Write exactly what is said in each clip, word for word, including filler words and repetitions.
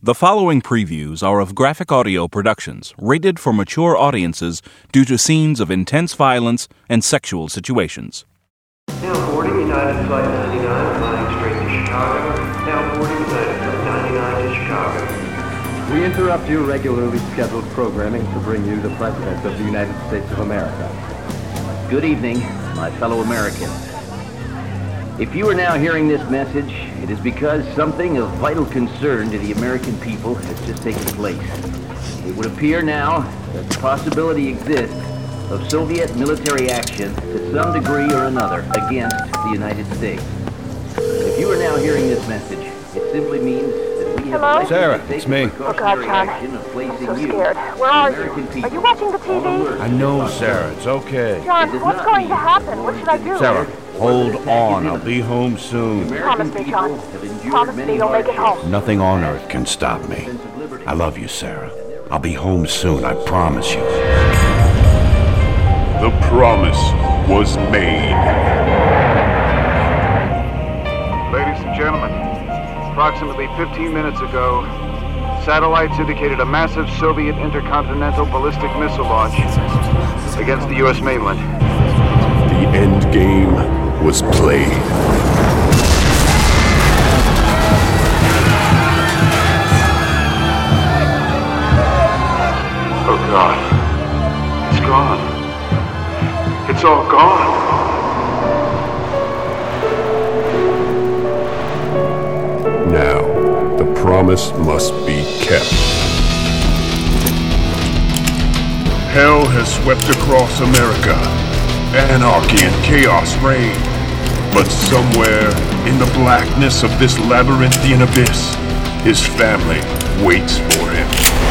The following previews are of Graphic Audio Productions, rated for mature audiences due to scenes of intense violence and sexual situations. Now boarding United Flight ninety-nine, flying straight to Chicago. Now boarding United Flight ninety-nine to Chicago. We interrupt your regularly scheduled programming to bring you the President of the United States of America. Good evening, my fellow Americans. If you are now hearing this message, it is because something of vital concern to the American people has just taken place. It would appear now that the possibility exists of Soviet military action to some degree or another against the United States. If you are now hearing this message, it simply means that we have Hello? Sarah, it's me. Oh God, John. action of placing I'm so you, scared. Where are you? American people, Are you watching the T on V? alert. I know, Sarah. It's okay. John, It does what's not going mean to happen? What should I do? Sarah, hold on. I'll be home soon. American Promise me, people John. have endured Promise me many you'll make it hardships. home. Nothing on earth can stop me. I love you, Sarah. I'll be home soon, I promise you. The promise was made. Ladies and gentlemen, approximately fifteen minutes ago, satellites indicated a massive Soviet intercontinental ballistic missile launch against the U S mainland. The end game was played. Oh God, it's gone. It's all gone. Now, the promise must be kept. Hell has swept across America. Anarchy and chaos reign. But somewhere in the blackness of this labyrinthian abyss, his family waits for him.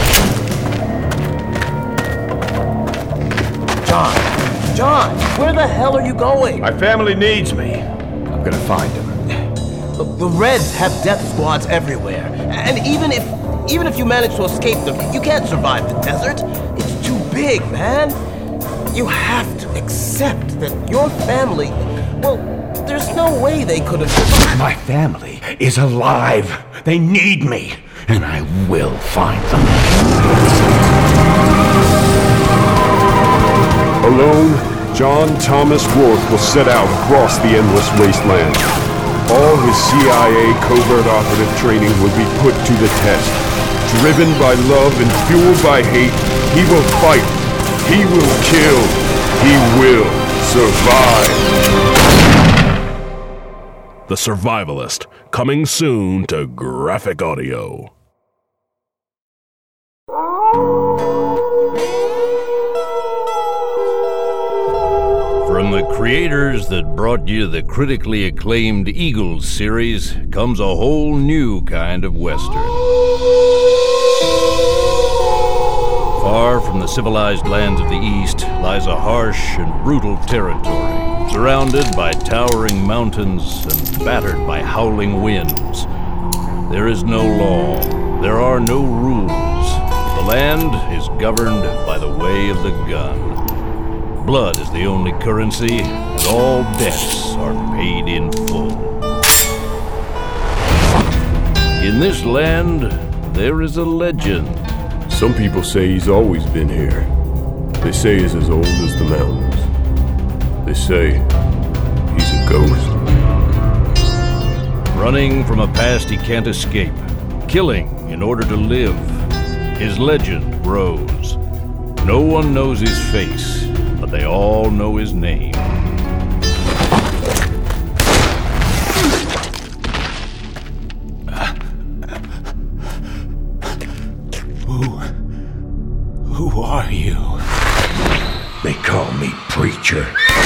John! John! Where the hell are you going? My family needs me. I'm gonna find him. Look, the Reds have death squads everywhere. And even if even if you manage to escape them, you can't survive the desert. It's too big, man. You have to accept that your family, well, there's no way they could have survived. My family is alive. They need me. And I will find them. Alone, John Thomas Rourke will set out across the endless wasteland. All his C I A covert operative training will be put to the test. Driven by love and fueled by hate, he will fight. He will kill. He will survive. The Survivalist, coming soon to Graphic Audio. From the creators that brought you the critically acclaimed Eagles series comes a whole new kind of Western. Far from the civilized lands of the East lies a harsh and brutal territory, surrounded by towering mountains and battered by howling winds. There is no law. There are no rules. The land is governed by the way of the gun. Blood is the only currency, and all debts are paid in full. In this land, there is a legend. Some people say he's always been here. They say he's as old as the mountains. They say he's a ghost. Running from a past he can't escape, killing in order to live. His legend grows. No one knows his face, but they all know his name. Who? Who are you? They call me Preacher.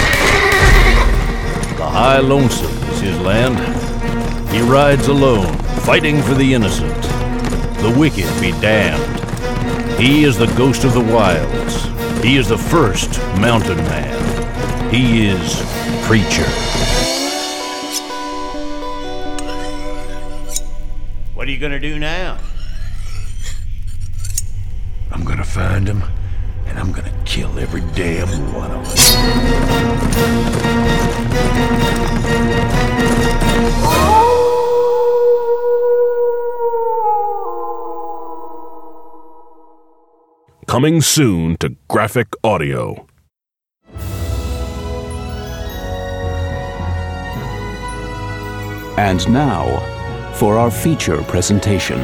The High Lonesome is his land. He rides alone, fighting for the innocent. The wicked be damned. He is the ghost of the wilds. He is the first mountain man. He is Preacher. What are you gonna do now? I'm gonna find him, and I'm gonna kill every damn one of them. coming soon to Graphic Audio. And now, for our feature presentation.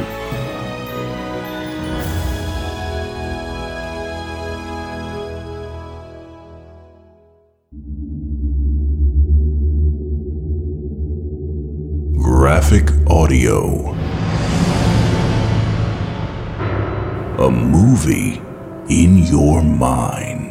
Graphic Audio. A movie in your mind.